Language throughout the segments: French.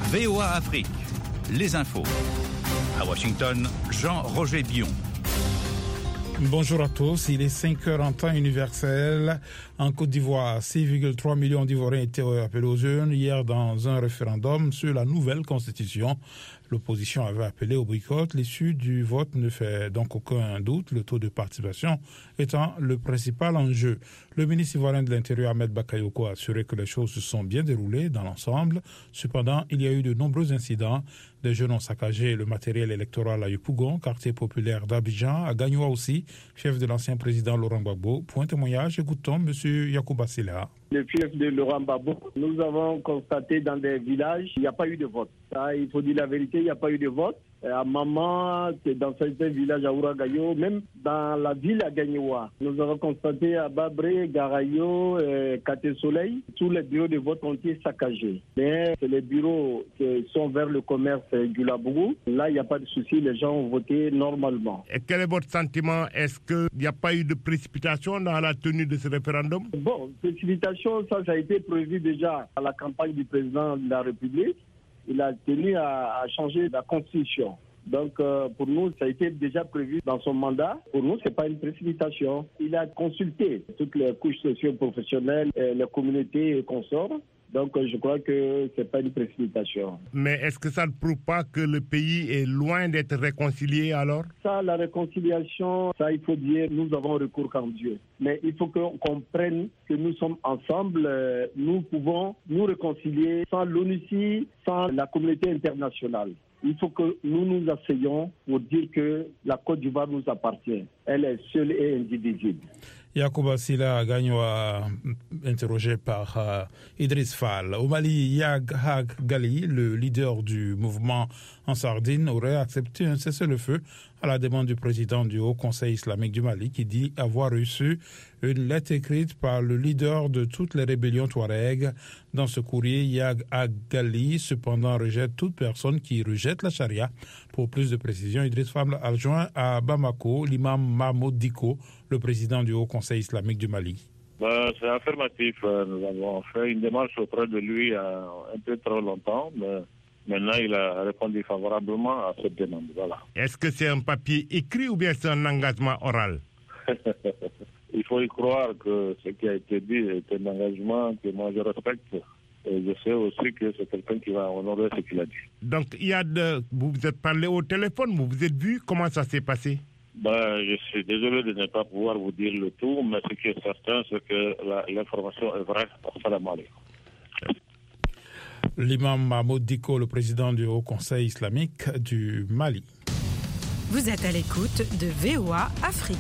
VOA Afrique, les infos. À Washington, Jean-Roger Bion. Bonjour à tous, il est 5h en temps universel. En Côte d'Ivoire, 6,3 millions d'Ivoiriens étaient appelés aux urnes hier dans un référendum sur la nouvelle constitution. L'opposition avait appelé au boycott. L'issue du vote ne fait donc aucun doute, le taux de participation étant le principal enjeu. Le ministre ivoirien de l'Intérieur, Ahmed Bakayoko, a assuré que les choses se sont bien déroulées dans l'ensemble. Cependant, il y a eu de nombreux incidents. Des jeunes ont saccagé le matériel électoral à Yopougon, quartier populaire d'Abidjan, à Gagnoua aussi, chef de l'ancien président Laurent Gbagbo. Point témoignage, écoutons M. Yacouba Silla. Le fief de Laurent Gbagbo, nous avons constaté dans des villages, il n'y a pas eu de vote. Ça, il faut dire la vérité, il n'y a pas eu de vote. À Maman, c'est dans certains villages à Ouragayo, même dans la ville à Gagnoua. Nous avons constaté à Babré, Garayo, Katé Soleil, tous les bureaux de vote ont été saccagés. Mais les bureaux qui sont vers le commerce du Labougou, là, il n'y a pas de souci, les gens ont voté normalement. Et quel est votre sentiment? Est-ce qu'il n'y a pas eu de précipitation dans la tenue de ce référendum? Bon, précipitation, ça a été prévu déjà à la campagne du président de la République. Il a tenu à changer la constitution. Donc, pour nous, ça a été déjà prévu dans son mandat. Pour nous, ce n'est pas une précipitation. Il a consulté toutes les couches socio-professionnelles, les communautés et consorts. Donc, je crois que ce n'est pas une précipitation. Mais est-ce que ça ne prouve pas que le pays est loin d'être réconcilié alors? Ça, la réconciliation, ça, il faut dire, nous avons recours qu'en Dieu. Mais il faut qu'on comprenne que nous sommes ensemble, nous pouvons nous réconcilier sans l'ONUCI, sans la communauté internationale. Il faut que nous nous asseyions pour dire que la Côte d'Ivoire nous appartient. Elle est seule et indivisible. Yacouba Silla Gagnoua, interrogé par Idriss Fall. Au Mali, Yag Hag Gali, le leader du mouvement en Sardine, aurait accepté un cessez-le-feu à la demande du président du Haut Conseil islamique du Mali, qui dit avoir reçu une lettre écrite par le leader de toutes les rébellions Touareg. Dans ce courrier, Yag Hag Gali, cependant, rejette toute personne qui rejette la charia. Pour plus de précision, Idriss Fall a rejoint à Bamako l'imam Mahmoud Diko, le président du Haut Conseil islamique du Mali. C'est affirmatif. Nous avons fait une démarche auprès de lui un peu trop longtemps, mais maintenant il a répondu favorablement à cette demande. Voilà. Est-ce que c'est un papier écrit ou bien c'est un engagement oral? Il faut y croire que ce qui a été dit est un engagement que moi je respecte. Et je sais aussi que c'est quelqu'un qui va honorer ce qu'il a dit. Donc, vous vous êtes parlé au téléphone, vous vous êtes vu, comment ça s'est passé? Je suis désolé de ne pas pouvoir vous dire le tout, mais ce qui est certain, c'est que l'information est vraie. Salam alaikum. L'imam Mahmoud Diko, le président du Haut Conseil islamique du Mali. Vous êtes à l'écoute de VOA Afrique.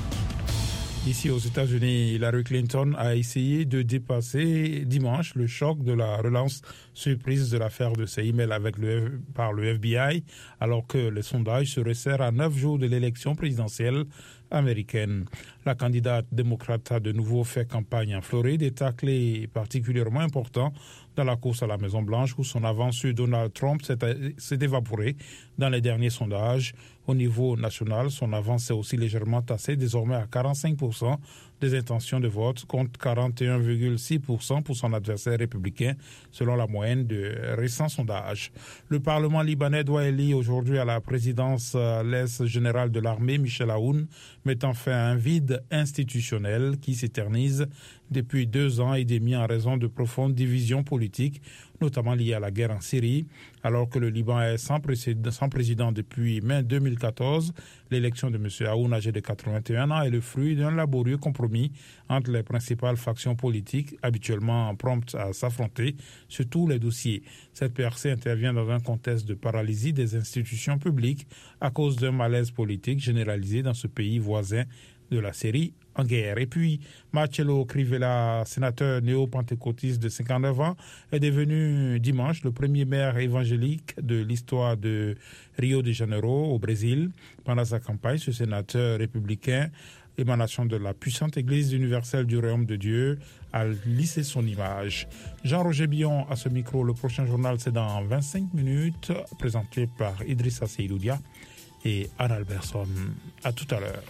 Ici aux États-Unis, Hillary Clinton a essayé de dépasser dimanche le choc de la relance surprise de l'affaire de ses emails par le FBI, alors que les sondages se resserrent à 9 jours de l'élection présidentielle américaine. La candidate démocrate a de nouveau fait campagne en Floride, état clé particulièrement important dans la course à la Maison-Blanche, où son avance sur Donald Trump s'est évaporée dans les derniers sondages. Au niveau national, son avance s'est aussi légèrement tassée, désormais à 45% des intentions de vote, contre 41,6% pour son adversaire républicain, selon la moyenne de récents sondages. Le Parlement libanais doit élire aujourd'hui à la présidence l'ex-général de l'armée, Michel Aoun, mettant fin à un vide institutionnel qui s'éternise depuis 2 ans et demi en raison de profondes divisions politiques, notamment liées à la guerre en Syrie. Alors que le Liban est sans président depuis mai 2014, l'élection de M. Aoun, âgé de 81 ans, est le fruit d'un laborieux compromis entre les principales factions politiques, habituellement promptes à s'affronter sur tous les dossiers. Cette percée intervient dans un contexte de paralysie des institutions publiques à cause d'un malaise politique généralisé dans ce pays voisin de la Syrie en guerre. Et puis, Marcello Crivella, sénateur néo-pentecôtiste de 59 ans, est devenu dimanche le premier maire évangélique de l'histoire de Rio de Janeiro, au Brésil. Pendant sa campagne, ce sénateur républicain, émanation de la puissante Église universelle du Royaume de Dieu, a lissé son image. Jean-Roger Bion à ce micro. Le prochain journal, c'est dans 25 minutes, présenté par Idrissa Seydoudia et Anne Alberson. À tout à l'heure.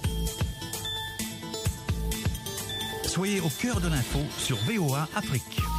Soyez au cœur de l'info sur VOA Afrique.